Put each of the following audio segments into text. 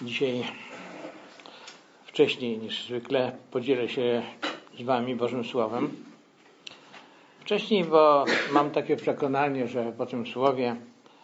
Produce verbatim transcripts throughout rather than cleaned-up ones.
Dzisiaj wcześniej niż zwykle podzielę się z Wami Bożym Słowem. Wcześniej, bo mam takie przekonanie, że po tym Słowie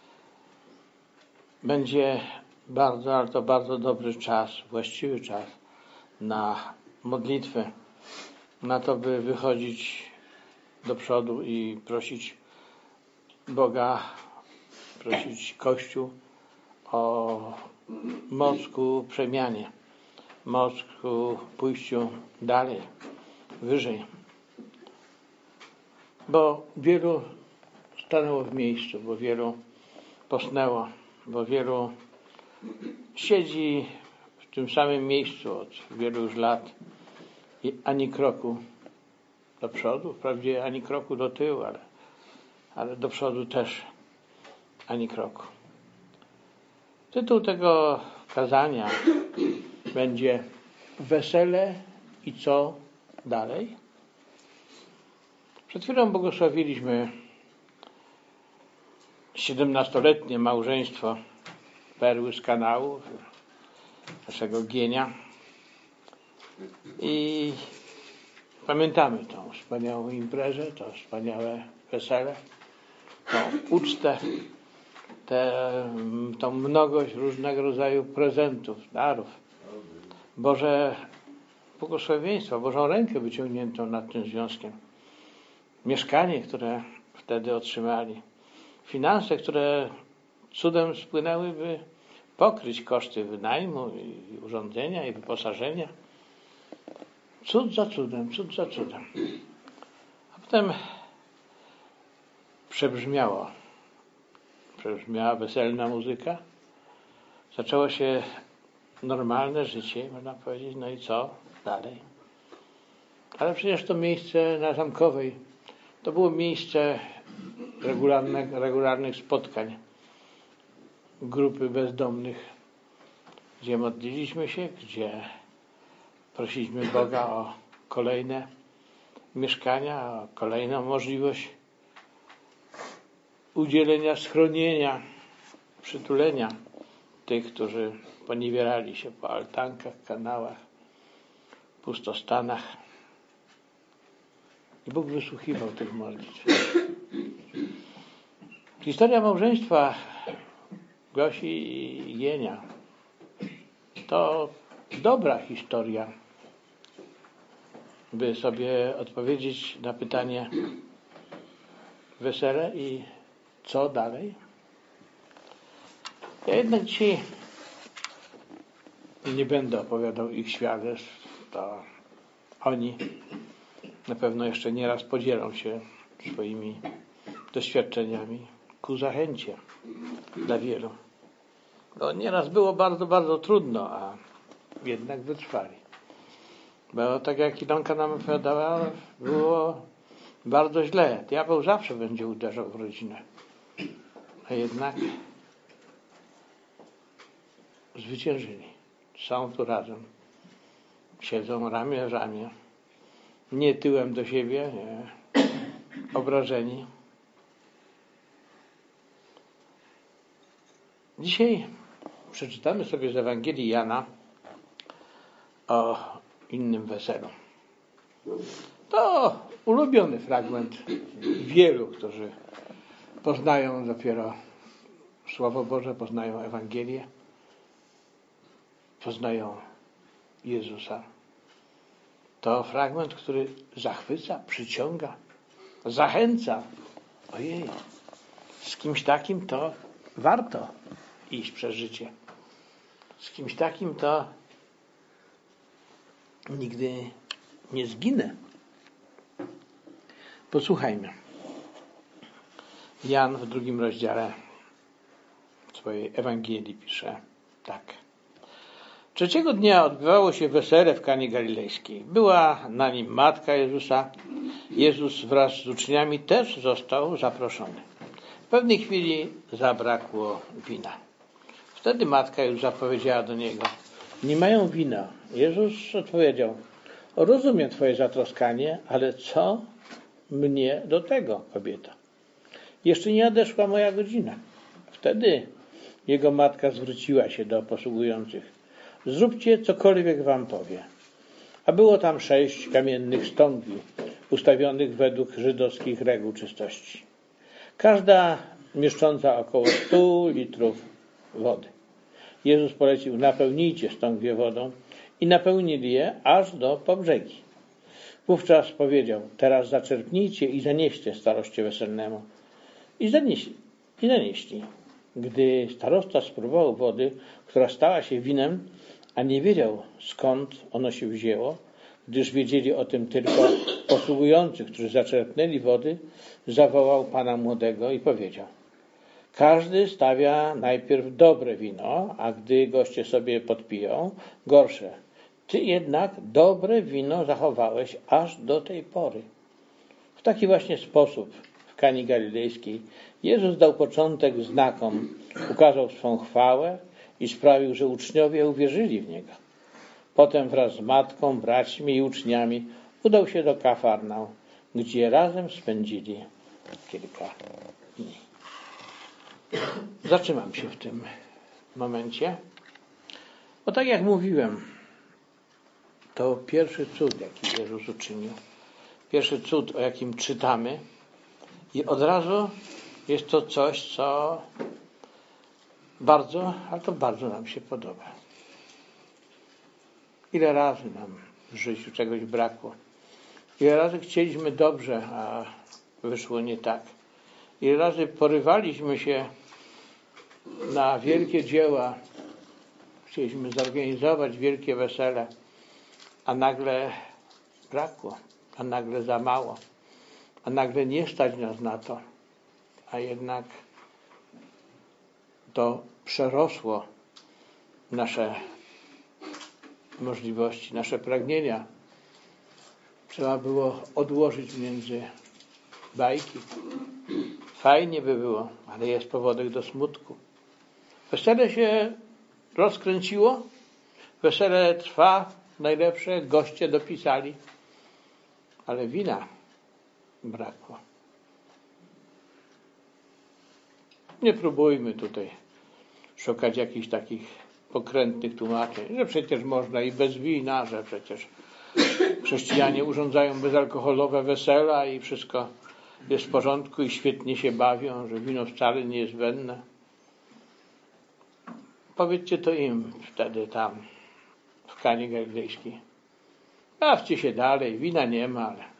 będzie bardzo, ale to bardzo dobry czas, właściwy czas na modlitwę, na to, by wychodzić do przodu i prosić Boga, prosić Kościół o moc ku przemianie, moc ku pójściu dalej, wyżej. Bo wielu stanęło w miejscu, bo wielu posnęło, bo wielu siedzi w tym samym miejscu od wielu już lat i ani kroku do przodu, wprawdzie ani kroku do tyłu, ale, ale do przodu też ani kroku. Tytuł tego kazania będzie Wesele i co dalej? Przed chwilą błogosławiliśmy siedemnastoletnie małżeństwo Perły z Kanału, naszego Gienia. I pamiętamy tą wspaniałą imprezę, to wspaniałe wesele, tą ucztę, tę, tą mnogość różnego rodzaju prezentów, darów, Boże błogosławieństwo, Bożą rękę wyciągniętą nad tym związkiem. Mieszkanie, które wtedy otrzymali. Finanse, które cudem spłynęły, by pokryć koszty wynajmu i urządzenia i wyposażenia. Cud za cudem, cud za cudem. A potem przebrzmiało. Przebrzmiała weselna muzyka. Zaczęło się normalne życie, można powiedzieć. No i co dalej? Ale przecież to miejsce na Zamkowej to było miejsce regularnych, regularnych spotkań grupy bezdomnych, gdzie modliliśmy się, gdzie prosiliśmy Boga o kolejne mieszkania, o kolejną możliwość udzielenia schronienia, przytulenia tych, którzy poniewierali się po altankach, kanałach, pustostanach. I Bóg wysłuchiwał tych modlitw. Historia małżeństwa Gosi i Gienia to dobra historia, by sobie odpowiedzieć na pytanie wesele i co dalej? Ja jednak dzisiaj nie będę opowiadał ich świadectw, to oni na pewno jeszcze nieraz podzielą się swoimi doświadczeniami ku zachęcie dla wielu. Bo nieraz było bardzo, bardzo trudno, a jednak wytrwali. Bo tak jak Ilonka nam opowiadała, było bardzo źle. Diabeł zawsze będzie uderzał w rodzinę. A jednak zwyciężyli. Są tu razem. Siedzą ramię w ramię. Nie tyłem do siebie, nie. Obrażeni. Dzisiaj przeczytamy sobie z Ewangelii Jana o innym weselu. To ulubiony fragment wielu, którzy poznają dopiero Słowo Boże, poznają Ewangelię, poznają Jezusa. To fragment, który zachwyca, przyciąga, zachęca. Ojej, z kimś takim to warto iść przez życie. Z kimś takim to nigdy nie zginę. Posłuchajmy. Jan w drugim rozdziale swojej Ewangelii pisze tak. Trzeciego dnia odbywało się wesele w Kanie Galilejskiej. Była na nim matka Jezusa. Jezus wraz z uczniami też został zaproszony. W pewnej chwili zabrakło wina. Wtedy matka Jezusa powiedziała do niego: nie mają wina. Jezus odpowiedział: rozumiem twoje zatroskanie, ale co mnie do tego, kobieta? Jeszcze nie nadeszła moja godzina. Wtedy jego matka zwróciła się do posługujących. zróbcie cokolwiek wam powie. A było tam sześć kamiennych stągwi, ustawionych według żydowskich reguł czystości. Każda mieszcząca około stu litrów wody. Jezus polecił: napełnijcie stągwie wodą, i napełnili je aż do po brzegi. Wówczas powiedział: teraz zaczerpnijcie i zanieście staroście weselnemu. I zanieśli. I zanieśli. Gdy starosta spróbował wody, która stała się winem, a nie wiedział, skąd ono się wzięło, gdyż wiedzieli o tym tylko posługujący, którzy zaczerpnęli wody, zawołał pana młodego i powiedział: każdy stawia najpierw dobre wino, a gdy goście sobie podpiją, gorsze. Ty jednak dobre wino zachowałeś aż do tej pory. W taki właśnie sposób w Kani Galilejskiej Jezus dał początek znakom, ukazał swą chwałę i sprawił, że uczniowie uwierzyli w Niego. Potem wraz z matką, braćmi i uczniami udał się do Kafarnaum, gdzie razem spędzili kilka dni. Zatrzymam się w tym momencie, bo tak jak mówiłem, to pierwszy cud, jaki Jezus uczynił, pierwszy cud, o jakim czytamy, i od razu jest to coś, co bardzo, ale to bardzo nam się podoba. Ile razy nam w życiu czegoś brakło. Ile razy chcieliśmy dobrze, a wyszło nie tak. Ile razy porywaliśmy się na wielkie dzieła, chcieliśmy zorganizować wielkie wesele, a nagle brakło, a nagle za mało, a nagle nie stać nas na to, a jednak to przerosło nasze możliwości, nasze pragnienia. Trzeba było odłożyć między bajki. Fajnie by było, ale jest powodek do smutku. Wesele się rozkręciło, wesele trwa najlepsze, goście dopisali, ale wina brakło. Nie próbujmy tutaj szukać jakichś takich pokrętnych tłumaczeń, że przecież można i bez wina, że przecież chrześcijanie urządzają bezalkoholowe wesela i wszystko jest w porządku i świetnie się bawią, że wino wcale nie jest wenne. Powiedzcie to im wtedy tam w Kanie Galilejskiej. Bawcie się dalej, wina nie ma, ale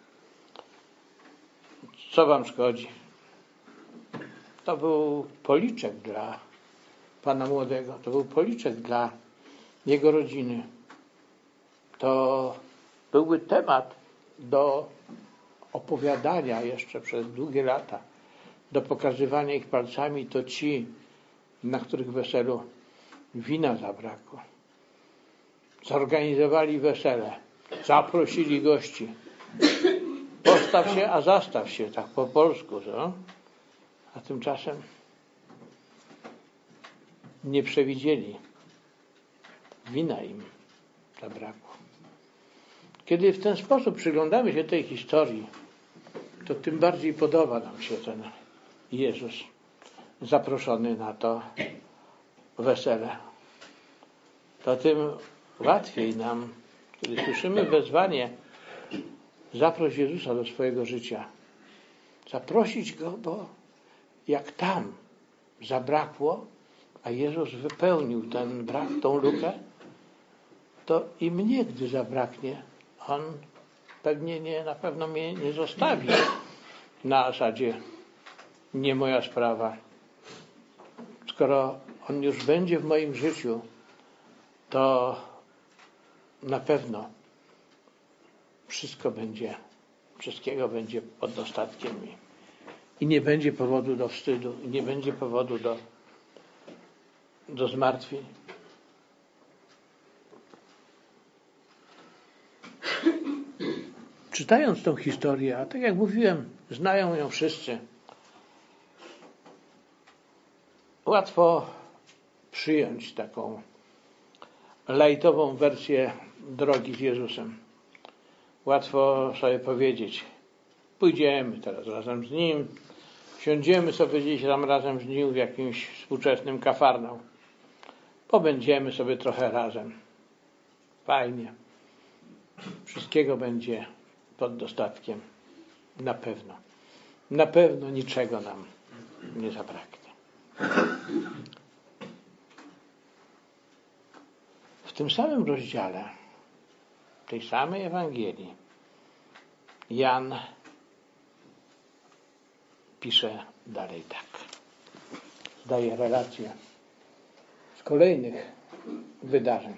co wam szkodzi? To był policzek dla pana młodego, to był policzek dla jego rodziny. To byłby temat do opowiadania jeszcze przez długie lata, do pokazywania ich palcami. To ci, na których weselu wina zabrakło. Zorganizowali wesele, zaprosili gości. Postaw się, a zastaw się, tak po polsku. Co? A tymczasem nie przewidzieli. Wina im zabrakło. Kiedy w ten sposób przyglądamy się tej historii, to tym bardziej podoba nam się ten Jezus zaproszony na to wesele. To tym łatwiej nam, kiedy słyszymy wezwanie: zaproś Jezusa do swojego życia. Zaprosić Go, bo jak tam zabrakło, a Jezus wypełnił ten brak, tą lukę, to i mnie, gdy zabraknie, On pewnie nie, na pewno mnie nie zostawi na zasadzie nie moja sprawa. Skoro On już będzie w moim życiu, to na pewno wszystko będzie, wszystkiego będzie pod dostatkiem i nie będzie powodu do wstydu, i nie będzie powodu do, do zmartwień. Czytając tą historię, a tak jak mówiłem, znają ją wszyscy, łatwo przyjąć taką lajtową wersję drogi z Jezusem. Łatwo sobie powiedzieć: pójdziemy teraz razem z Nim, siądziemy sobie gdzieś tam razem z Nim w jakimś współczesnym Kafarnaum, pobędziemy sobie trochę razem. fajnie. Wszystkiego będzie pod dostatkiem. Na pewno. Na pewno niczego nam nie zabraknie. W tym samym rozdziale tej samej Ewangelii Jan pisze dalej tak. Daje relację z kolejnych wydarzeń.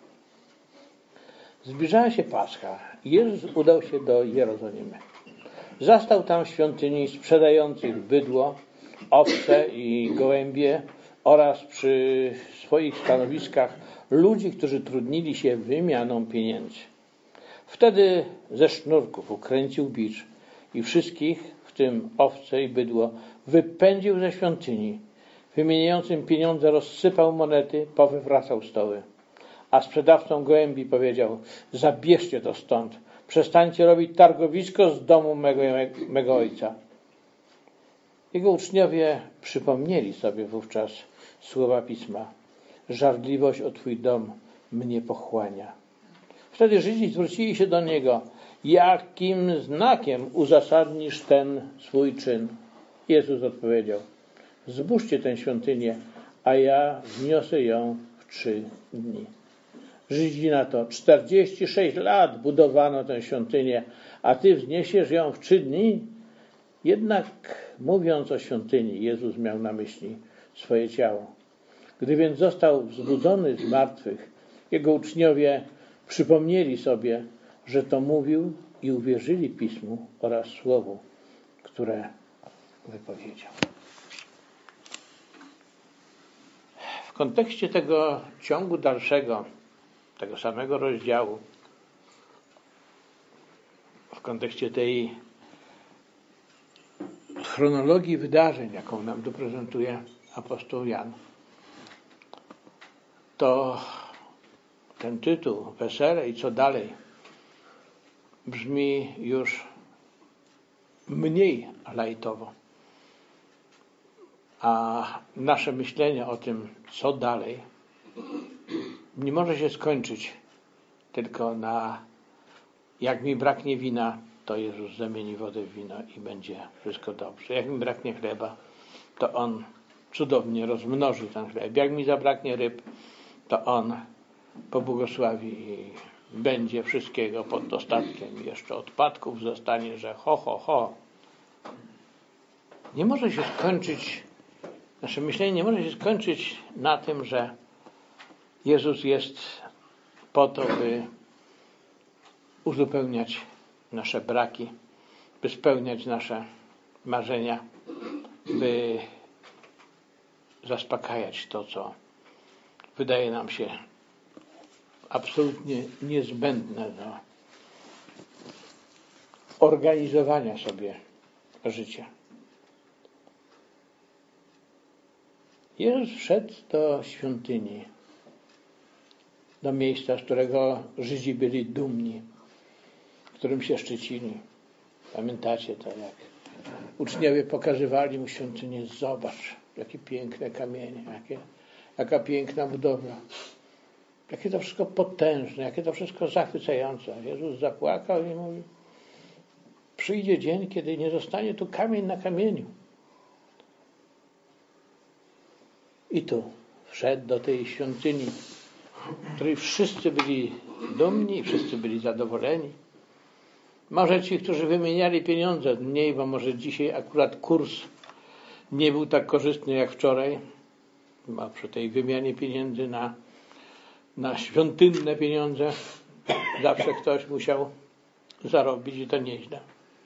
Zbliżała się Pascha i Jezus udał się do Jerozolimy. Zastał tam w świątyni sprzedających bydło, owce i gołębie oraz przy swoich stanowiskach ludzi, którzy trudnili się wymianą pieniędzy. Wtedy ze sznurków ukręcił bicz i wszystkich, w tym owce i bydło, wypędził ze świątyni. Wymieniającym pieniądze rozsypał monety, powywracał stoły. A sprzedawcom gołębi powiedział: zabierzcie to stąd, przestańcie robić targowisko z domu mego, mego ojca. Jego uczniowie przypomnieli sobie wówczas słowa Pisma: żarliwość o Twój dom mnie pochłania. Wtedy Żydzi zwrócili się do Niego: jakim znakiem uzasadnisz ten swój czyn? Jezus odpowiedział: zbóżcie tę świątynię, a ja wzniosę ją w trzy dni. Żydzi na to: czterdzieści sześć lat budowano tę świątynię, a Ty wzniesiesz ją w trzy dni? Jednak mówiąc o świątyni, Jezus miał na myśli swoje ciało. Gdy więc został wzbudzony z martwych, Jego uczniowie przypomnieli sobie, że to mówił i uwierzyli Pismu oraz Słowu, które wypowiedział. W kontekście tego ciągu dalszego, tego samego rozdziału, w kontekście tej chronologii wydarzeń, jaką nam tu prezentuje apostoł Jan, to ten tytuł Wesele i co dalej brzmi już mniej lajtowo. A nasze myślenie o tym, co dalej, nie może się skończyć tylko na jak mi braknie wina, to Jezus zamieni wodę w wino i będzie wszystko dobrze. Jak mi braknie chleba, to On cudownie rozmnoży ten chleb. Jak mi zabraknie ryb, to On pobłogosławi i będzie wszystkiego pod dostatkiem. Jeszcze odpadków zostanie, że ho, ho, ho. Nie może się skończyć, nasze myślenie nie może się skończyć na tym, że Jezus jest po to, by uzupełniać nasze braki, by spełniać nasze marzenia, by zaspokajać to, co wydaje nam się absolutnie niezbędne do organizowania sobie życia. Jezus wszedł do świątyni, do miejsca, z którego Żydzi byli dumni, którym się szczycili. Pamiętacie to, jak uczniowie pokazywali mu świątynię? Zobacz, jakie piękne kamienie, jakie, jaka piękna budowla. Jakie to wszystko potężne, jakie to wszystko zachwycające. Jezus zapłakał i mówi: przyjdzie dzień, kiedy nie zostanie tu kamień na kamieniu. I tu wszedł do tej świątyni, w której wszyscy byli dumni, wszyscy byli zadowoleni. Może ci, którzy wymieniali pieniądze, mniej, bo może dzisiaj akurat kurs nie był tak korzystny jak wczoraj, bo przy tej wymianie pieniędzy na, na świątynne pieniądze zawsze ktoś musiał zarobić i to nieźle.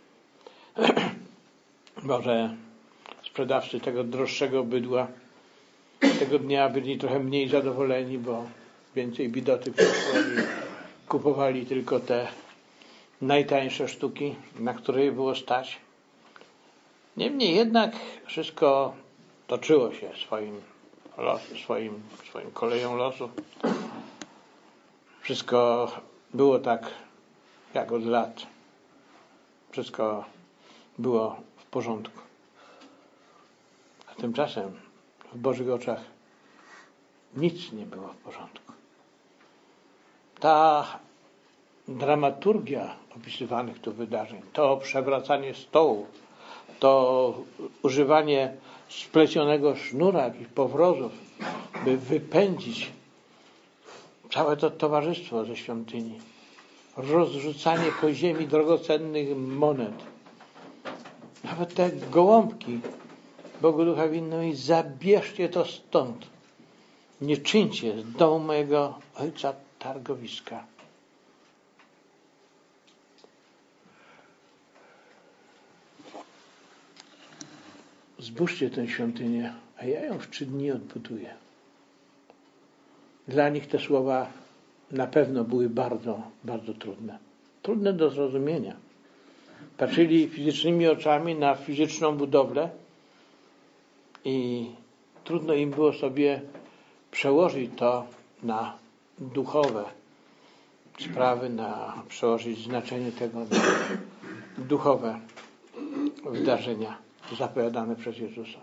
Może sprzedawcy tego droższego bydła tego dnia byli trochę mniej zadowoleni, bo więcej bidoty przyszło i kupowali tylko te najtańsze sztuki, na które było stać. Niemniej jednak wszystko toczyło się swoim, los, swoim, swoim koleją losu. Wszystko było tak jak od lat. Wszystko było w porządku. A tymczasem w Bożych oczach nic nie było w porządku. ta dramaturgia opisywanych tu wydarzeń, to przewracanie stołu, to używanie splecionego sznura, jakichś powrozów, by wypędzić całe to towarzystwo ze świątyni, rozrzucanie po ziemi drogocennych monet, nawet te gołąbki, Bogu Ducha winno i zabierzcie to stąd. Nie czyńcie z domu mojego ojca targowiska. Zbóżcie tę świątynię, a ja ją w trzy dni odbuduję. Dla nich te słowa na pewno były bardzo, bardzo trudne. Trudne do zrozumienia. Patrzyli fizycznymi oczami na fizyczną budowlę i trudno im było sobie przełożyć to na duchowe sprawy, na przełożyć znaczenie tego na duchowe wydarzenia zapowiadane przez Jezusa.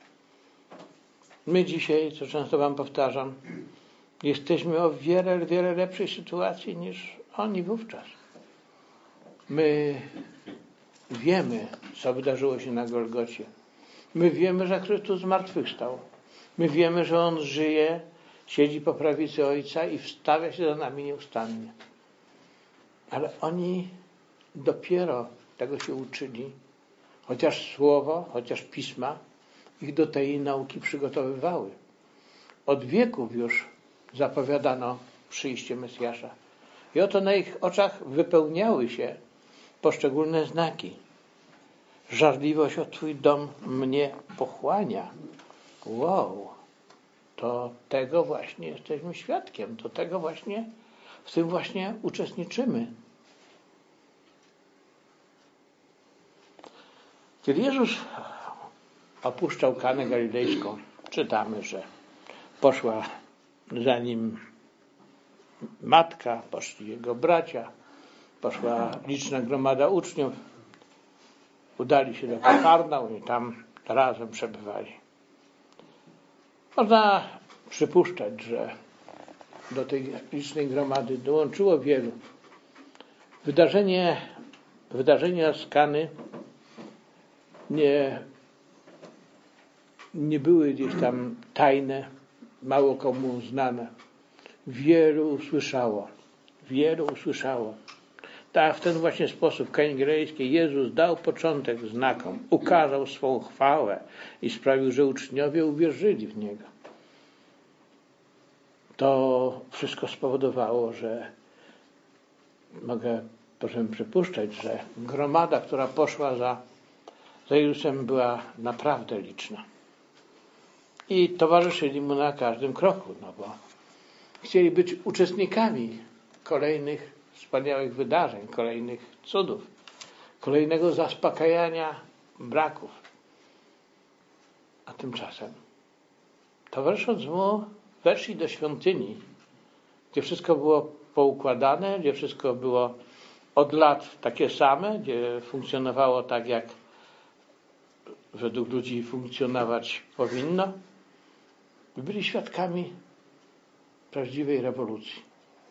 My dzisiaj, co często wam powtarzam, jesteśmy o wiele, wiele lepszej sytuacji niż oni wówczas. My wiemy, co wydarzyło się na Golgocie. My wiemy, że Chrystus zmartwychwstał. My wiemy, że On żyje, siedzi po prawicy Ojca i wstawia się za nami nieustannie. Ale oni dopiero tego się uczyli, chociaż Słowo, chociaż Pisma ich do tej nauki przygotowywały. Od wieków już zapowiadano przyjście Mesjasza. I oto na ich oczach wypełniały się poszczególne znaki. Żarliwość o Twój dom mnie pochłania. Wow, to tego właśnie jesteśmy świadkiem. To tego właśnie, w tym właśnie uczestniczymy. Kiedy Jezus opuszczał Kanę Galilejską, czytamy, że poszła za nim matka, poszli jego bracia, poszła liczna gromada uczniów, udali się do Kafarnaum i tam razem przebywali. Można przypuszczać, że do tej licznej gromady dołączyło wielu. Wydarzenie, wydarzenia z Kany nie, nie były gdzieś tam tajne, mało komu znane. Wielu usłyszało. Wielu usłyszało. Tak, w ten właśnie sposób w Kanie Galilejskiej Jezus dał początek znakom, ukazał swą chwałę i sprawił, że uczniowie uwierzyli w Niego. To wszystko spowodowało, że mogę, możemy przypuszczać, że gromada, która poszła za, za Jezusem, była naprawdę liczna. I towarzyszyli Mu na każdym kroku, no bo chcieli być uczestnikami kolejnych wspaniałych wydarzeń, kolejnych cudów, kolejnego zaspokajania braków. A tymczasem, towarzysząc Mu, weszli do świątyni, gdzie wszystko było poukładane, gdzie wszystko było od lat takie same, gdzie funkcjonowało tak, jak według ludzi funkcjonować powinno. Byli świadkami prawdziwej rewolucji.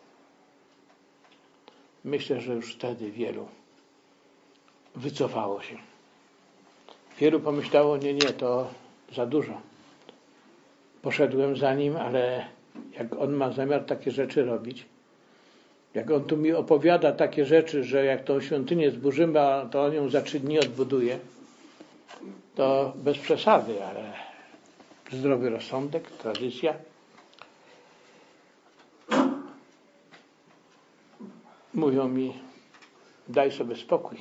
Myślę, że już wtedy wielu wycofało się. Wielu pomyślało, nie, nie, to za dużo. Poszedłem za Nim, ale jak On ma zamiar takie rzeczy robić, jak On tu mi opowiada takie rzeczy, że jak tą świątynię zburzymy, to On ją za trzy dni odbuduje, to bez przesady, ale zdrowy rozsądek, tradycja. Mówią mi, daj sobie spokój.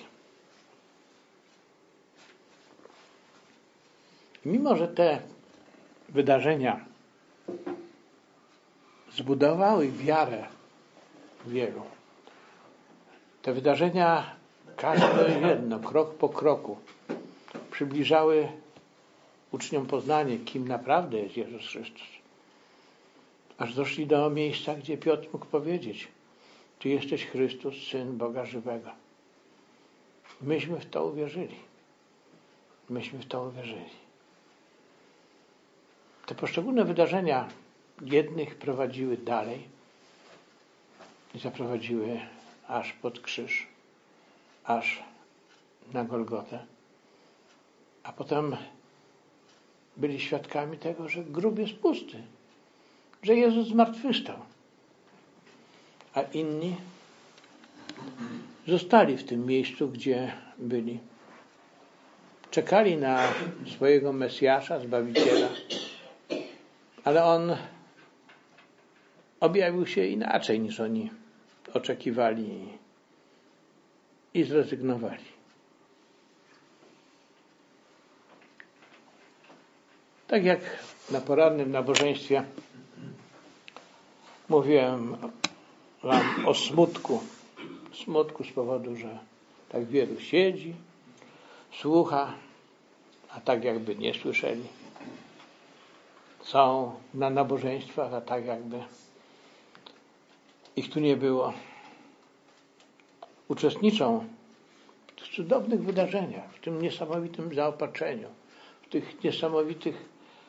Mimo że te wydarzenia zbudowały wiarę wielu, te wydarzenia, każde jedno, krok po kroku, przybliżały uczniom poznanie, kim naprawdę jest Jezus Chrystus. Aż doszli do miejsca, gdzie Piotr mógł powiedzieć, Ty jesteś Chrystus, Syn Boga żywego. Myśmy w to uwierzyli. Myśmy w to uwierzyli. Te poszczególne wydarzenia jednych prowadziły dalej, i zaprowadziły aż pod krzyż, aż na Golgotę. A potem byli świadkami tego, że grób jest pusty, że Jezus zmartwychwstał. A inni zostali w tym miejscu, gdzie byli. Czekali na swojego Mesjasza, Zbawiciela, ale On objawił się inaczej niż oni oczekiwali i zrezygnowali. Tak jak na porannym nabożeństwie mówiłem wam o smutku. Smutku z powodu, że tak wielu siedzi, słucha, a tak jakby nie słyszeli. Są na nabożeństwach, a tak jakby ich tu nie było. Uczestniczą w tych cudownych wydarzeniach, w tym niesamowitym zaopatrzeniu, w tych niesamowitych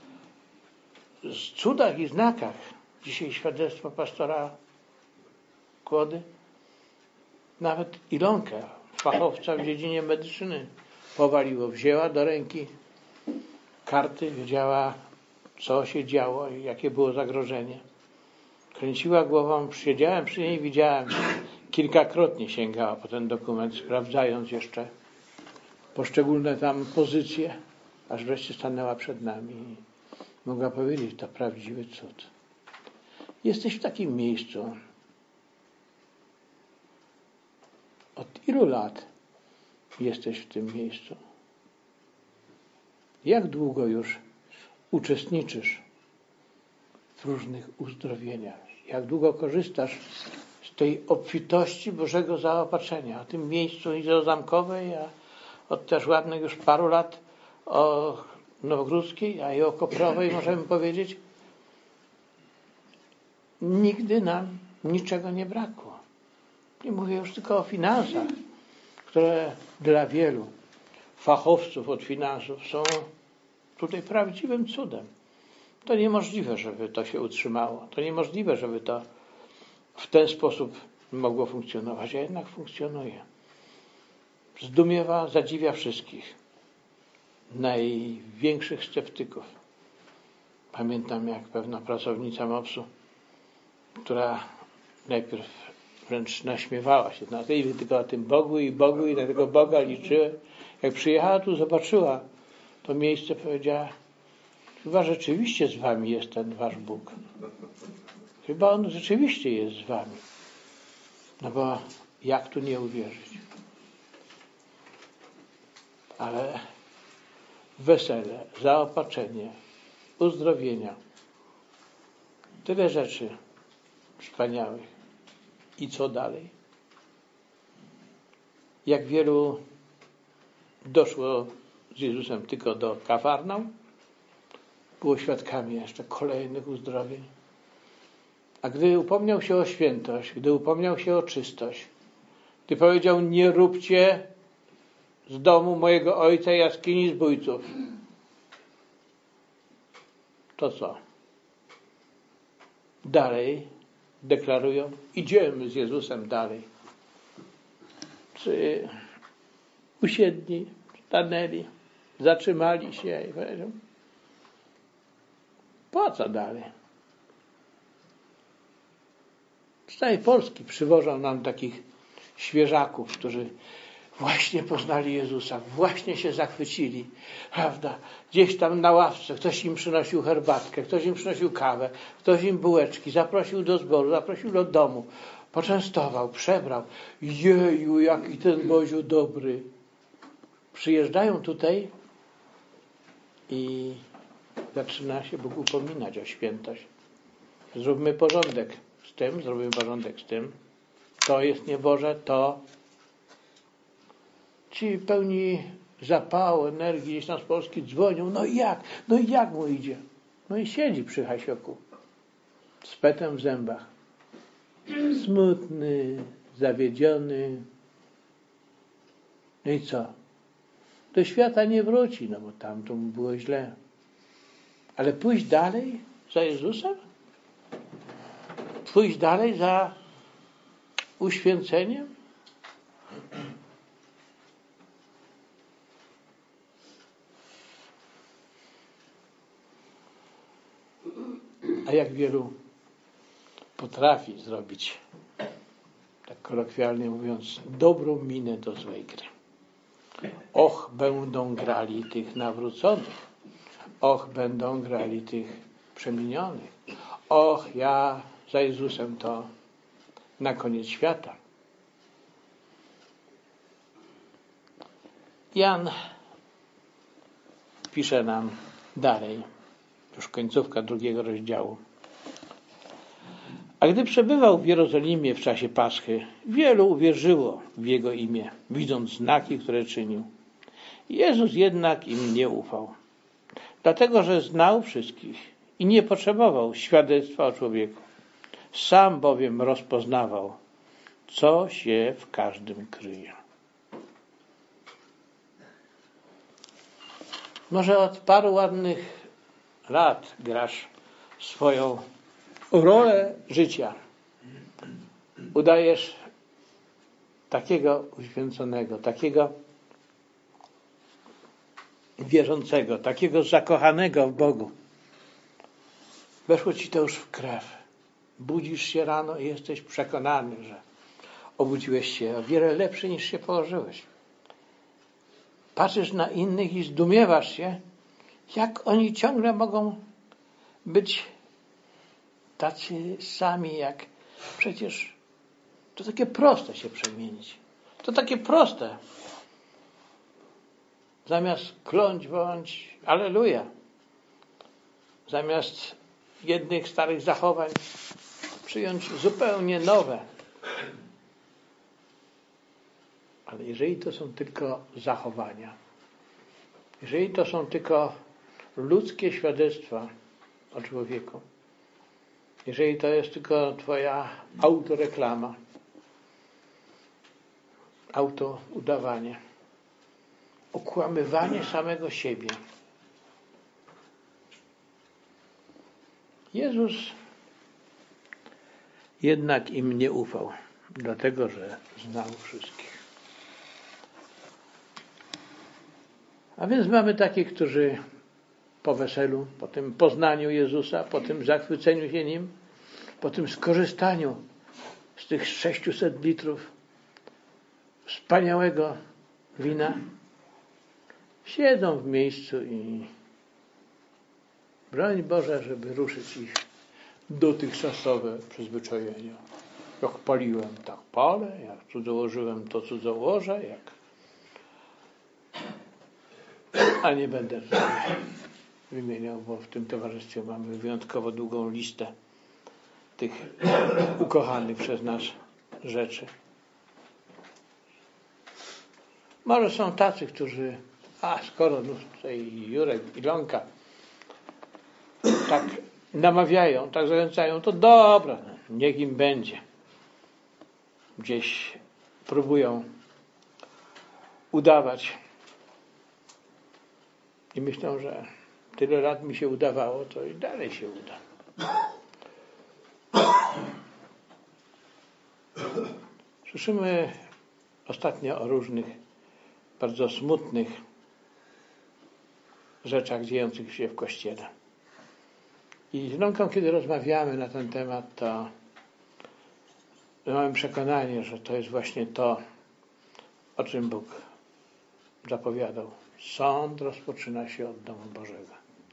cudach i znakach. Dzisiaj świadectwo pastora Kłody. Nawet Ilonkę, fachowca w dziedzinie medycyny, powaliło. Wzięła do ręki karty, wiedziała, co się działo i jakie było zagrożenie. Kręciła głową, siedziałem przy niej, widziałem, kilkakrotnie sięgała po ten dokument, sprawdzając jeszcze poszczególne tam pozycje, aż wreszcie stanęła przed nami i mogła powiedzieć, to prawdziwy cud. Jesteś w takim miejscu. Od ilu lat jesteś w tym miejscu? Jak długo już uczestniczysz w różnych uzdrowieniach? Jak długo korzystasz z tej obfitości Bożego zaopatrzenia? O tym miejscu Zamkowej, a od też ładnych już paru lat o Nowogrodzkiej, a i o Koprowej możemy powiedzieć. Nigdy nam niczego nie brakło. Nie mówię już tylko o finansach, które dla wielu fachowców od finansów są tutaj prawdziwym cudem. To niemożliwe, żeby to się utrzymało. To niemożliwe, żeby to w ten sposób mogło funkcjonować, a jednak funkcjonuje. Zdumiewa, zadziwia wszystkich. Największych sceptyków. Pamiętam, jak pewna pracownica mopsu, która najpierw wręcz naśmiewała się na tej, tylko o tym Bogu i Bogu i na tego Boga liczyła. Jak przyjechała tu, zobaczyła to miejsce, powiedziała, chyba rzeczywiście z wami jest ten wasz Bóg. Chyba On rzeczywiście jest z wami. No bo jak tu nie uwierzyć? Ale wesele, zaopatrzenie, uzdrowienia, tyle rzeczy wspaniałych. I co dalej? Jak wielu doszło z Jezusem tylko do Kafarnaum, było świadkami jeszcze kolejnych uzdrowień. A gdy upomniał się o świętość, gdy upomniał się o czystość, gdy powiedział, nie róbcie z domu mojego ojca jaskini zbójców, to co? Dalej deklarują, idziemy z Jezusem dalej. Czy usiedli, stanęli, zatrzymali się i powiedział, po co dalej? Z całej Polski przywożą nam takich świeżaków, którzy właśnie poznali Jezusa, właśnie się zachwycili, prawda? Gdzieś tam na ławce ktoś im przynosił herbatkę, ktoś im przynosił kawę, ktoś im bułeczki, zaprosił do zboru, zaprosił do domu, poczęstował, przebrał. Jeju, jaki ten Boziu dobry. Przyjeżdżają tutaj i zaczyna się Bóg upominać o świętość. Zróbmy porządek z tym, zrobimy porządek z tym. To jest nieboże, to. Ci pełni zapału, energii gdzieś tam z Polski dzwonią. No i jak? No i jak mu idzie? No i siedzi przy hasioku z petem w zębach. Smutny, zawiedziony. No i co? Do świata nie wróci, no bo tam to mu było źle. Ale pójść dalej za Jezusem? Pójść dalej za uświęceniem? A jak wielu potrafi zrobić, tak kolokwialnie mówiąc, dobrą minę do złej gry. Och, będą grali tych nawróconych. Och, będą grali tych przemienionych. Och, ja za Jezusem to na koniec świata. Jan pisze nam dalej, już końcówka drugiego rozdziału. A gdy przebywał w Jerozolimie w czasie Paschy, wielu uwierzyło w Jego imię, widząc znaki, które czynił. Jezus jednak im nie ufał, dlatego że znał wszystkich i nie potrzebował świadectwa o człowieku. Sam bowiem rozpoznawał, co się w każdym kryje. Może od paru ładnych lat grasz swoją rolę życia. Udajesz takiego uświęconego, takiego wierzącego, takiego zakochanego w Bogu. Weszło ci to już w krew. Budzisz się rano i jesteś przekonany, że obudziłeś się o wiele lepszy niż się położyłeś. Patrzysz na innych i zdumiewasz się, jak oni ciągle mogą być tacy sami, jak przecież to takie proste się przemienić. To takie proste. Zamiast kląć bądź alleluja. Zamiast jednych starych zachowań przyjąć zupełnie nowe. Ale jeżeli to są tylko zachowania, jeżeli to są tylko ludzkie świadectwa o człowieku, jeżeli to jest tylko twoja autoreklama, autoudawanie, okłamywanie samego siebie. Jezus jednak im nie ufał, dlatego że znał wszystkich. A więc mamy takich, którzy po weselu, po tym poznaniu Jezusa, po tym zachwyceniu się Nim, po tym skorzystaniu z tych sześciuset litrów wspaniałego wina, siedzą w miejscu i broń Boże, żeby ruszyć ich dotychczasowe przyzwyczajenia. Jak paliłem, tak palę, jak cudzołożyłem, to cudzołożę, jak... A nie będę tutaj wymieniał, bo w tym towarzystwie mamy wyjątkowo długą listę tych ukochanych przez nas rzeczy. Może są tacy, którzy, a skoro no, tutaj Jurek i Ilonka tak namawiają, tak zachęcają, to dobra, niech im będzie. Gdzieś próbują udawać i myślą, że tyle lat mi się udawało, to i dalej się uda. Słyszymy ostatnio o różnych bardzo smutnych rzeczach dziejących się w Kościele. I z Ilonką, kiedy rozmawiamy na ten temat, to mamy przekonanie, że to jest właśnie to, o czym Bóg zapowiadał. Sąd rozpoczyna się od domu Bożego.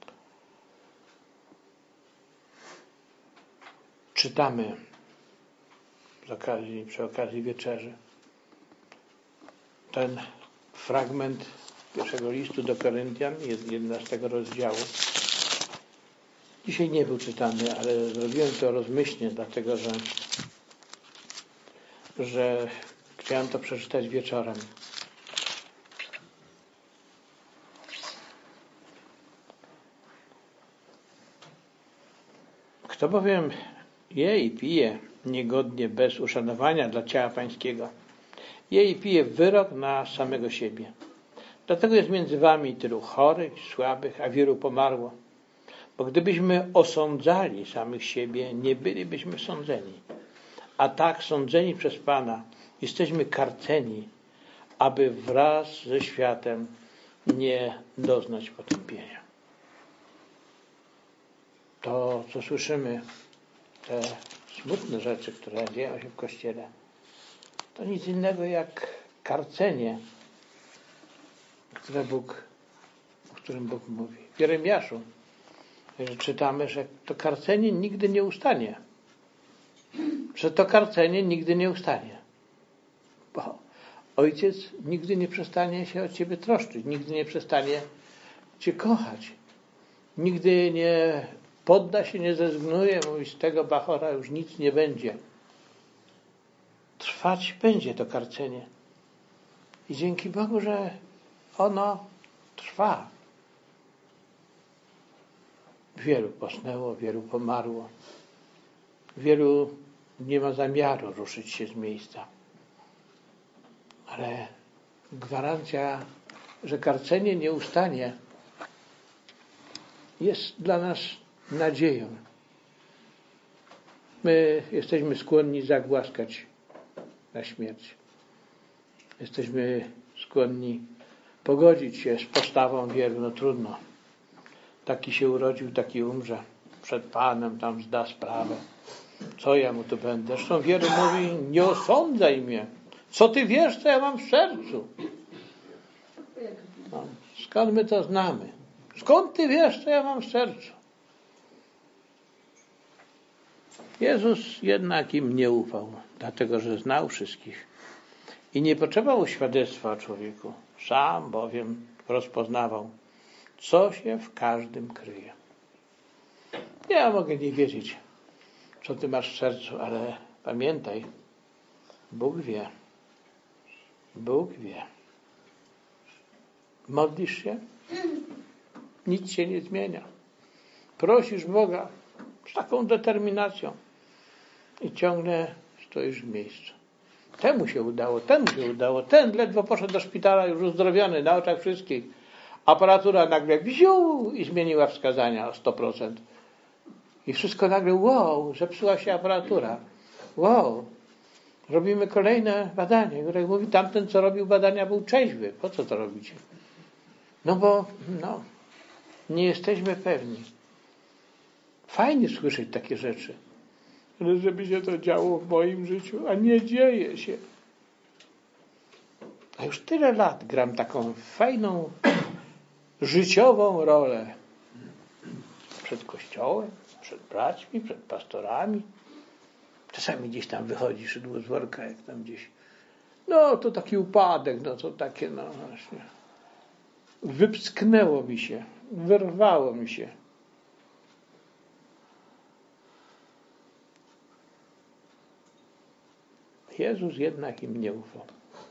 Czytamy z okazji, przy okazji wieczerzy ten fragment pierwszego listu do Koryntian, jedenastego rozdziału. Dzisiaj nie był czytany, ale zrobiłem to rozmyślnie, dlatego że, że chciałem to przeczytać wieczorem. Kto bowiem je i pije niegodnie bez uszanowania dla ciała pańskiego, je i pije wyrok na samego siebie. Dlatego jest między wami tylu chorych, słabych, a wielu pomarło. Bo gdybyśmy osądzali samych siebie, nie bylibyśmy sądzeni. A tak, sądzeni przez Pana, jesteśmy karceni, aby wraz ze światem nie doznać potępienia. To, co słyszymy, te smutne rzeczy, które dzieją się w Kościele, to nic innego jak karcenie, które Bóg, o którym Bóg mówi. W Jeremiaszu że czytamy, że to karcenie nigdy nie ustanie. Że to karcenie nigdy nie ustanie. Bo Ojciec nigdy nie przestanie się o ciebie troszczyć, nigdy nie przestanie cię kochać. Nigdy nie podda się, nie zrezygnuje, mówi, z tego bachora już nic nie będzie. Trwać będzie to karcenie. I dzięki Bogu, że ono trwa. Wielu posnęło, wielu pomarło. Wielu nie ma zamiaru ruszyć się z miejsca. Ale gwarancja, że karcenie nie ustanie, jest dla nas nadzieją. My jesteśmy skłonni zagłaskać na śmierć. Jesteśmy skłonni pogodzić się z postawą wielu. No trudno. Taki się urodził, taki umrze. Przed Panem tam zda sprawę. Co ja mu tu będę? Zresztą wielu mówi, nie osądzaj mnie. Co ty wiesz, co ja mam w sercu? No, skąd my to znamy? Skąd ty wiesz, co ja mam w sercu? Jezus jednak im nie ufał, dlatego że znał wszystkich i nie potrzebował świadectwa o człowieku. Sam bowiem rozpoznawał, co się w każdym kryje. Ja mogę nie wiedzieć, co ty masz w sercu, ale pamiętaj, Bóg wie. Bóg wie. Modlisz się? Nic się nie zmienia. Prosisz Boga z taką determinacją i ciągle stoisz w miejscu. Temu się udało, temu się udało, ten ledwo poszedł do szpitala, już uzdrowiony na oczach wszystkich. Aparatura nagle wziął i zmieniła wskazania o sto procent. I wszystko nagle, wow, zepsuła się aparatura. Wow, robimy kolejne badanie. Jurek mówi, tamten, co robił badania, był trzeźwy. Po co to robicie? No bo, no, nie jesteśmy pewni. Fajnie słyszeć takie rzeczy. Ale żeby się to działo w moim życiu, a nie dzieje się. A już tyle lat gram taką fajną, życiową rolę. Przed Kościołem, przed braćmi, przed pastorami. Czasami gdzieś tam wychodzi szydło z worka, jak tam gdzieś. No to taki upadek, no to takie, no właśnie. Wypsknęło mi się, wyrwało mi się. Jezus jednak im nie ufał.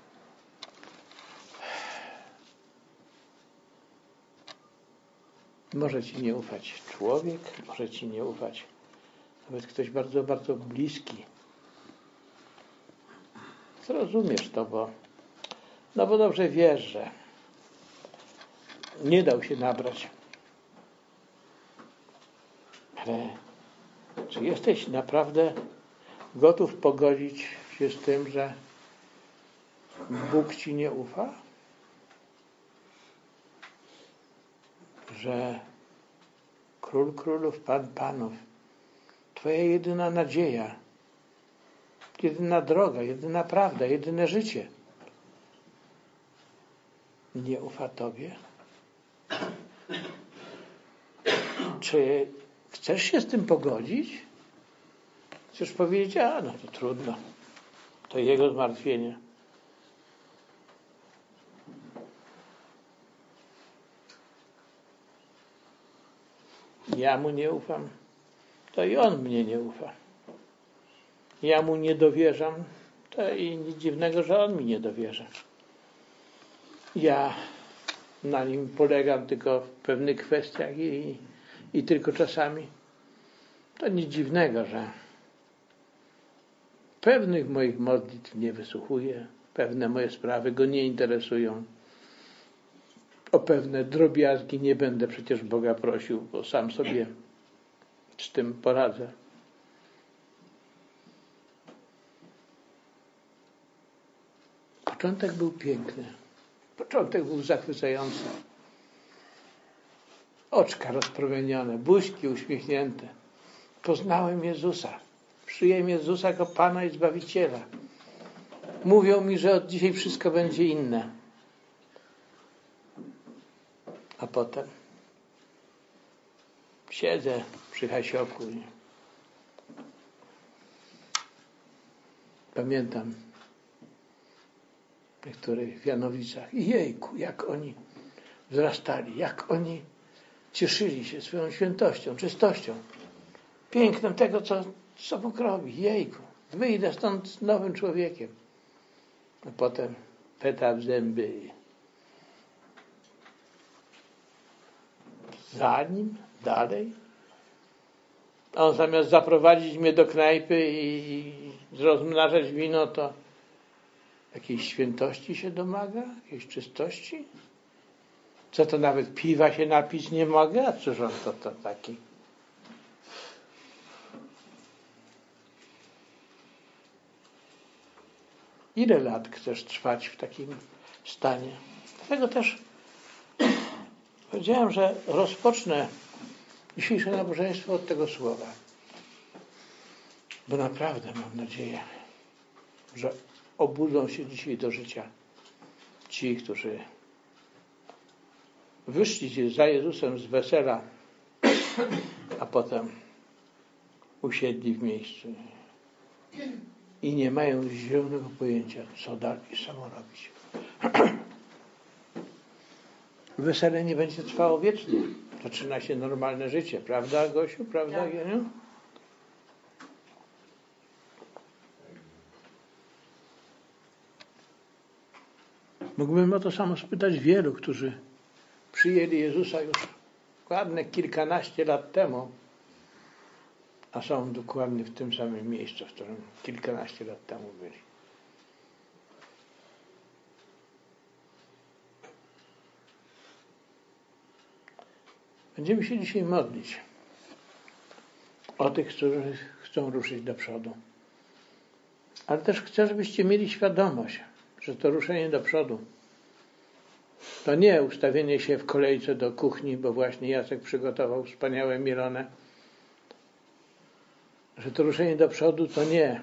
Może ci nie ufać człowiek, może ci nie ufać nawet ktoś bardzo, bardzo bliski. Zrozumiesz to, bo no bo dobrze wiesz, że nie dał się nabrać. Ale czy jesteś naprawdę gotów pogodzić się z tym, że Bóg ci nie ufa? Że Król Królów, Pan Panów, twoja jedyna nadzieja, jedyna droga, jedyna prawda, jedyne życie nie ufa tobie? Czy chcesz się z tym pogodzić? Chcesz powiedzieć, a no to trudno, to jego zmartwienie. Ja mu nie ufam, to i on mnie nie ufa. Ja mu nie dowierzam, to i nic dziwnego, że on mi nie dowierza. Ja na nim polegam tylko w pewnych kwestiach i, i tylko czasami. To nic dziwnego, że pewnych moich modlitw nie wysłuchuje, pewne moje sprawy go nie interesują. O pewne drobiazgi nie będę przecież Boga prosił, bo sam sobie z tym poradzę. Początek był piękny. Początek był zachwycający. Oczka rozpromienione, buźki uśmiechnięte. Poznałem Jezusa. Przyjąłem Jezusa jako Pana i Zbawiciela. Mówią mi, że od dzisiaj wszystko będzie inne. A potem siedzę przy Hasioku. Pamiętam niektórych w Janowicach. I jejku, jak oni wzrastali, jak oni cieszyli się swoją świętością, czystością, pięknem tego, co, co Bóg robi. Jejku, wyjdę stąd nowym człowiekiem. A potem peta w zęby. Za nim, dalej. A on zamiast zaprowadzić mnie do knajpy i rozmnażać wino, to jakiejś świętości się domaga? Jakiejś czystości? Co to, nawet piwa się napić nie mogę? A cóż on to, to taki? Ile lat chcesz trwać w takim stanie? Dlatego też powiedziałem, że rozpocznę dzisiejsze nabożeństwo od tego słowa. Bo naprawdę mam nadzieję, że obudzą się dzisiaj do życia ci, którzy wyszli za Jezusem z wesela, a potem usiedli w miejscu i nie mają zielonego pojęcia, co dalej samo robić. Wesele nie będzie trwało wiecznie. Zaczyna się normalne życie. Prawda, Gosiu? Prawda, Geniu? Mógłbym o to samo spytać wielu, którzy przyjęli Jezusa już ładne kilkanaście lat temu, a są dokładnie w tym samym miejscu, w którym kilkanaście lat temu byli. Będziemy się dzisiaj modlić o tych, którzy chcą ruszyć do przodu. Ale też chcę, żebyście mieli świadomość, że to ruszenie do przodu to nie ustawienie się w kolejce do kuchni, bo właśnie Jacek przygotował wspaniałe mielone. Że to ruszenie do przodu to nie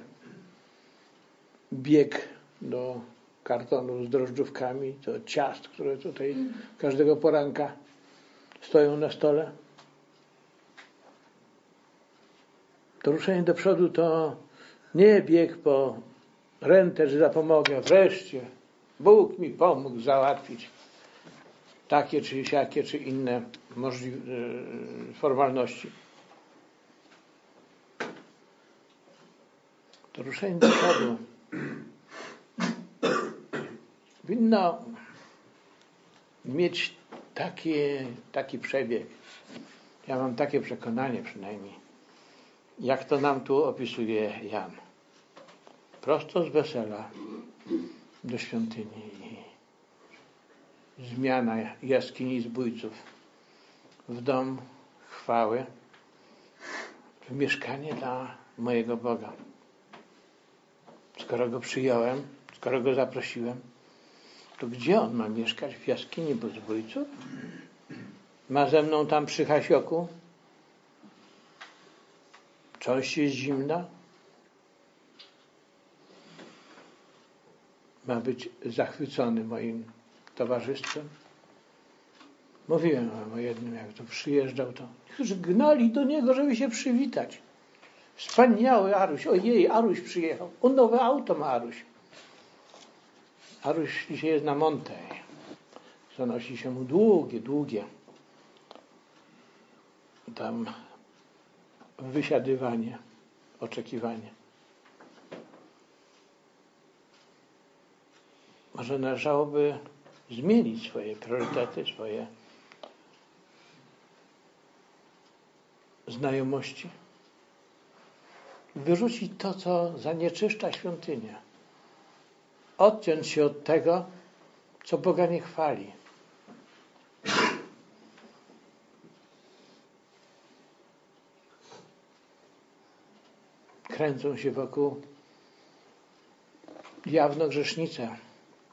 bieg do kartonu z drożdżówkami, to ciast, które tutaj każdego poranka stoją na stole. To ruszenie do przodu to nie bieg po rentę, że zapomogę. Wreszcie Bóg mi pomógł załatwić takie, czy siakie, czy inne możliwe formalności. To ruszenie do przodu powinno mieć taki, taki przebieg. Ja mam takie przekonanie przynajmniej, jak to nam tu opisuje Jan. Prosto z wesela do świątyni. Zmiana jaskini zbójców w dom chwały, w mieszkanie dla mojego Boga. Skoro Go przyjąłem, skoro Go zaprosiłem, to gdzie On ma mieszkać? W jaskini zbójców? Ma ze mną tam przy Hasioku? Coś jest zimna? Ma być zachwycony moim towarzystwem? Mówiłem wam o jednym, jak to przyjeżdżał, to niektórzy gnali do niego, żeby się przywitać. Wspaniały Aruś, ojej, Aruś przyjechał. O, nowe auto ma Aruś. Aruś dzisiaj jest na Montej. Zanosi się mu długie, długie tam wysiadywanie, oczekiwanie. Może należałoby zmienić swoje priorytety, swoje znajomości. Wyrzucić to, co zanieczyszcza świątynię. Odciąć się od tego, co Boga nie chwali. Kręcą się wokół jawno grzesznice,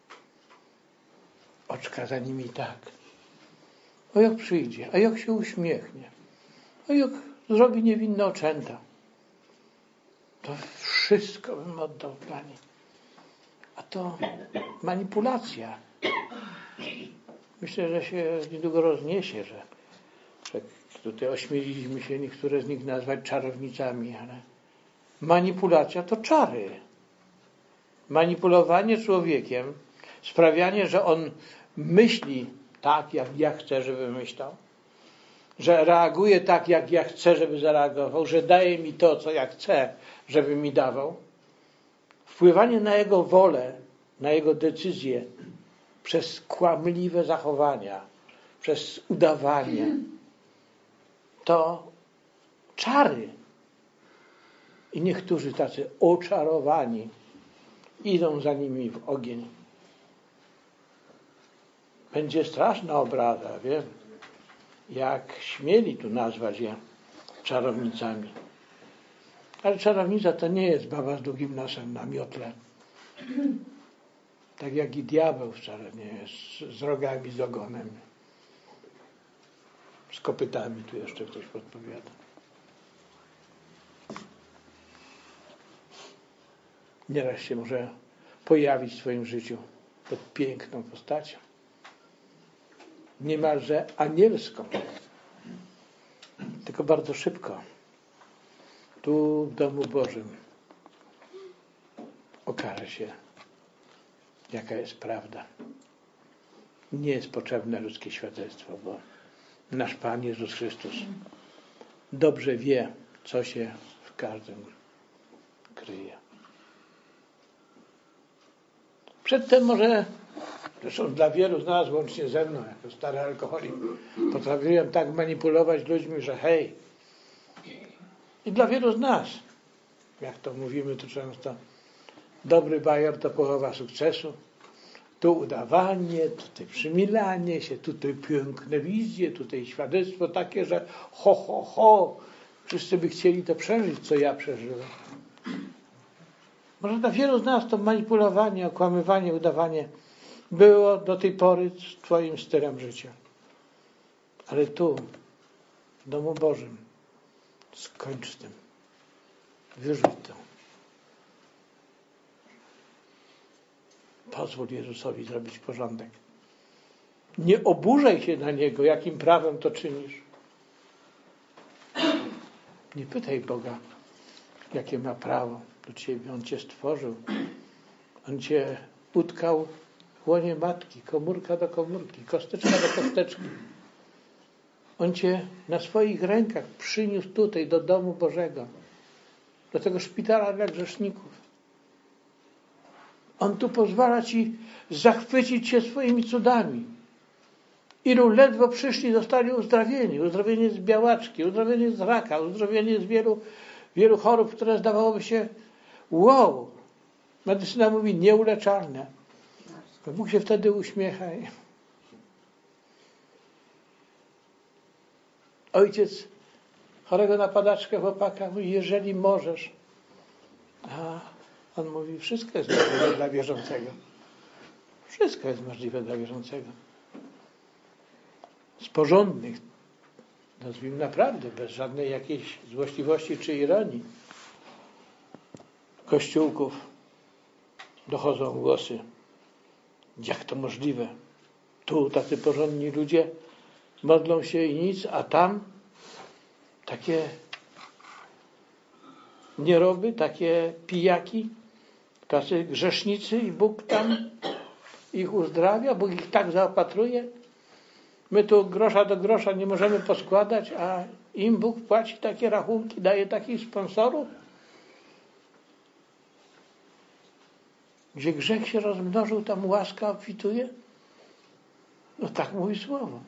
oczka za nimi tak. O jak przyjdzie, a jak się uśmiechnie, a jak zrobi niewinne oczęta. To wszystko bym oddał Pani. A to manipulacja. Myślę, że się niedługo rozniesie, że, że tutaj ośmieliliśmy się niektóre z nich nazwać czarownicami, ale manipulacja to czary. Manipulowanie człowiekiem, sprawianie, że on myśli tak, jak ja chcę, żeby myślał, że reaguje tak, jak ja chcę, żeby zareagował, że daje mi to, co ja chcę, żeby mi dawał. Wpływanie na jego wolę, na jego decyzje przez kłamliwe zachowania, przez udawanie, to czary. I niektórzy tacy oczarowani idą za nimi w ogień. Będzie straszna obraza, wiem, jak śmieli tu nazwać je czarownicami. Ale czarownica to nie jest baba z długim nosem na miotle. Tak jak i diabeł wcale nie jest z rogami, z ogonem. Z kopytami, tu jeszcze ktoś podpowiada. Nieraz się może pojawić w swoim życiu pod piękną postacią. Niemalże anielską. Tylko bardzo szybko. Tu w domu Bożym okaże się, jaka jest prawda. Nie jest potrzebne ludzkie świadectwo, bo nasz Pan Jezus Chrystus dobrze wie, co się w każdym kryje. Przedtem może, zresztą dla wielu z nas, łącznie ze mną, jako stary alkoholik, potrafiłem tak manipulować ludźmi, że hej. I dla wielu z nas, jak to mówimy tu często, dobry bajor to połowa sukcesu. Tu udawanie, tutaj przymilanie się, tutaj piękne wizje, tutaj świadectwo takie, że ho, ho, ho. Wszyscy by chcieli to przeżyć, co ja przeżyłem. Może dla wielu z nas to manipulowanie, okłamywanie, udawanie było do tej pory Twoim stylem życia. Ale tu, w domu Bożym, skończ z tym. Wyrzuć to. Pozwól Jezusowi zrobić porządek. Nie oburzaj się na Niego, jakim prawem to czynisz. Nie pytaj Boga, jakie ma prawo do Ciebie. On Cię stworzył. On Cię utkał w łonie matki, komórka do komórki, kosteczka do kosteczki. On Cię na swoich rękach przyniósł tutaj, do domu Bożego, do tego szpitala dla grzeszników. On tu pozwala Ci zachwycić się swoimi cudami. Ilu ledwo przyszli, zostali uzdrowieni. Uzdrowienie z białaczki, uzdrowienie z raka, uzdrowienie z wielu, wielu chorób, które zdawałoby się wow. Medycyna mówi nieuleczalne. Bóg się wtedy uśmiecha. Ojciec chorego na padaczkę chłopaka mówi, jeżeli możesz. A on mówi, wszystko jest możliwe dla wierzącego. Wszystko jest możliwe dla wierzącego. Z porządnych, nazwijmy naprawdę, bez żadnej jakiejś złośliwości czy ironii, kościółków dochodzą głosy. Jak to możliwe? Tu tacy porządni ludzie modlą się i nic, a tam takie nieroby, takie pijaki, tacy grzesznicy i Bóg tam ich uzdrawia, Bóg ich tak zaopatruje. My tu grosza do grosza nie możemy poskładać, a im Bóg płaci takie rachunki, daje takich sponsorów. Gdzie grzech się rozmnożył, tam łaska obfituje? No tak mówi Słowo.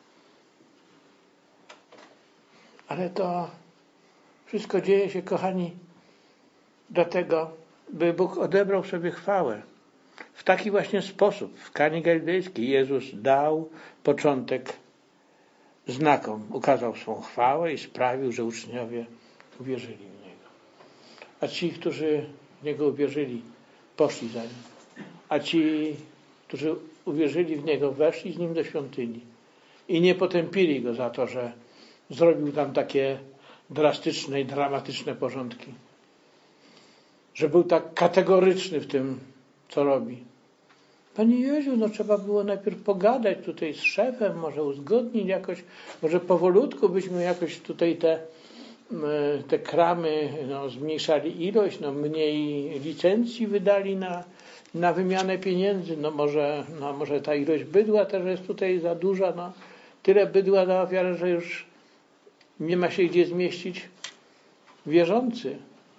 Ale to wszystko dzieje się, kochani, dlatego, by Bóg odebrał sobie chwałę. W taki właśnie sposób w Kanie Galilejskiej Jezus dał początek znakom. Ukazał swą chwałę i sprawił, że uczniowie uwierzyli w Niego. A ci, którzy w Niego uwierzyli, poszli za Nim. A ci, którzy uwierzyli w Niego, weszli z Nim do świątyni i nie potępili Go za to, że zrobił tam takie drastyczne i dramatyczne porządki. Że był tak kategoryczny w tym, co robi. Panie Jezu, no trzeba było najpierw pogadać tutaj z szefem, może uzgodnić jakoś, może powolutku byśmy jakoś tutaj te, te kramy no, zmniejszali ilość, no mniej licencji wydali na, na wymianę pieniędzy, no może, no może ta ilość bydła też jest tutaj za duża, no tyle bydła na ofiarę, że już nie ma się gdzie zmieścić wierzący.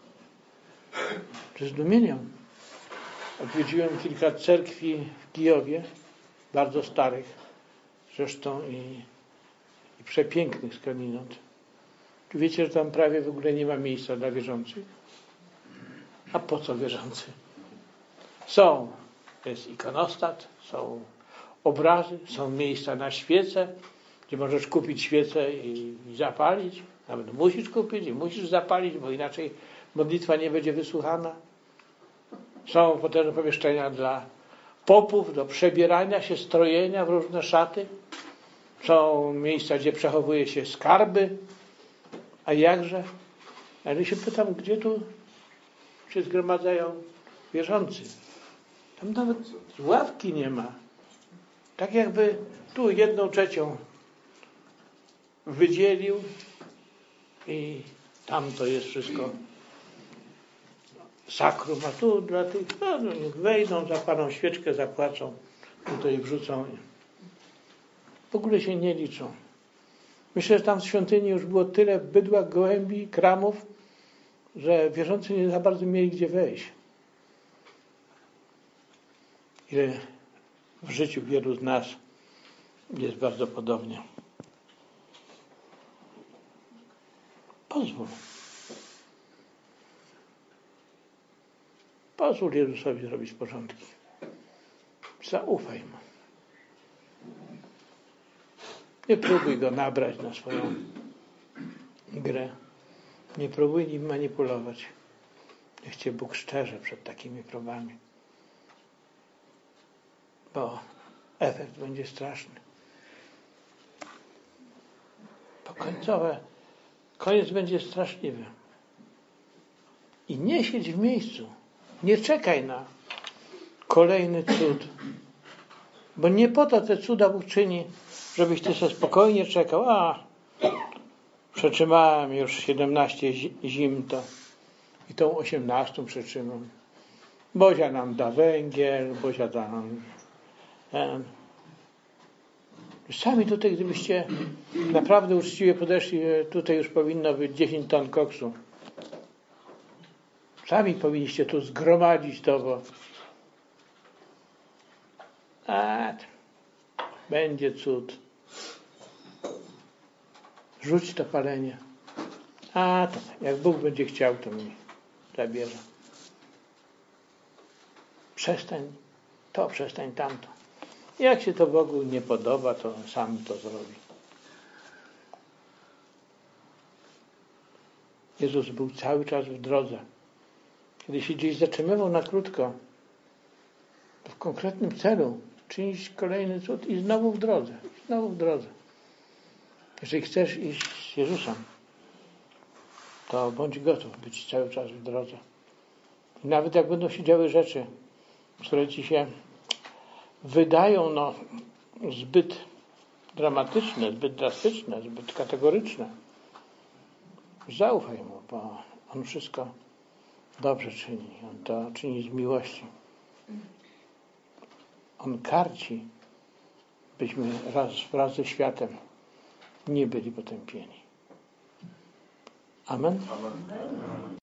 Ze zdumieniem odwiedziłem kilka cerkwi w Kijowie, bardzo starych zresztą i, i przepięknych skądinąd. Czy wiecie, że tam prawie w ogóle nie ma miejsca dla wierzących? A po co wierzący? Są, jest ikonostat, są obrazy, są miejsca na świece, gdzie możesz kupić świecę i, i zapalić. Nawet musisz kupić i musisz zapalić, bo inaczej modlitwa nie będzie wysłuchana. Są potem pomieszczenia dla popów, do przebierania się, strojenia w różne szaty. Są miejsca, gdzie przechowuje się skarby. A jakże? Ale się pytam, gdzie tu się zgromadzają wierzący? Tam nawet ławki nie ma. Tak jakby tu jedną trzecią wydzielił i tam to jest wszystko sakrum, a tu dla tych, no, no niech wejdą, zapalą świeczkę, zapłacą, tutaj wrzucą. W ogóle się nie liczą. Myślę, że tam w świątyni już było tyle bydła, gołębi, kramów, że wierzący nie za bardzo mieli gdzie wejść. Ile w życiu wielu z nas jest bardzo podobnie. Pozwól. Pozwól Jezusowi zrobić porządki. Zaufaj Mu. Nie próbuj Go nabrać na swoją grę. Nie próbuj nim manipulować. Niech Cię Bóg szczerze przed takimi próbami. Bo efekt będzie straszny. Pokońcowe. Koniec będzie straszliwy. I nie siedź w miejscu. Nie czekaj na kolejny cud. Bo nie po to te cuda Bóg czyni, żebyś ty sobie spokojnie czekał. A, przetrzymałem już siedemnaście zim to i tą osiemnastą przetrzymam. Bozia nam da węgiel, Bozia da nam ten. Sami tutaj, gdybyście naprawdę uczciwie podeszli, tutaj już powinno być dziesięć ton koksu. Sami powinniście tu zgromadzić to, bo a, będzie cud. Rzuć to palenie. A to, jak Bóg będzie chciał, to mi zabierze. Przestań to, przestań tamto. Jak się to Bogu nie podoba, to on sam to zrobi. Jezus był cały czas w drodze. Kiedy się gdzieś zatrzymywał na krótko, to w konkretnym celu czynić kolejny cud i znowu w drodze. Znowu w drodze. Jeżeli chcesz iść z Jezusem, to bądź gotów być cały czas w drodze. I nawet jak będą się działy rzeczy, które ci się wydają no, zbyt dramatyczne, zbyt drastyczne, zbyt kategoryczne, zaufaj Mu, bo On wszystko dobrze czyni. On to czyni z miłości. On karci, byśmy raz, wraz ze światem nie byli potępieni. Amen? Amen.